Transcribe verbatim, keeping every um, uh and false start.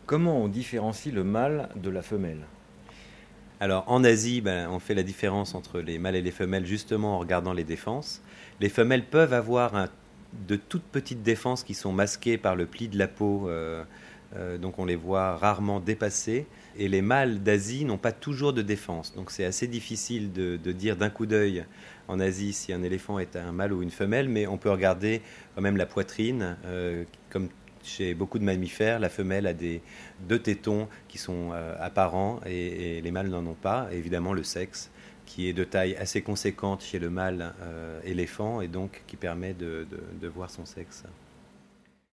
Comment on différencie le mâle de la femelle? Alors en Asie, ben, on fait la différence entre les mâles et les femelles justement en regardant les défenses. Les femelles peuvent avoir un- de toutes petites défenses qui sont masquées par le pli de la peau, euh, euh, donc on les voit rarement dépassées. Et les mâles d'Asie n'ont pas toujours de défense, donc c'est assez difficile de, de dire d'un coup d'œil en Asie si un éléphant est un mâle ou une femelle, mais on peut regarder quand même la poitrine, euh, comme chez beaucoup de mammifères, la femelle a des deux tétons qui sont euh, apparents et, et les mâles n'en ont pas. Et évidemment, le sexe qui est de taille assez conséquente chez le mâle euh, éléphant et donc qui permet de, de, de voir son sexe.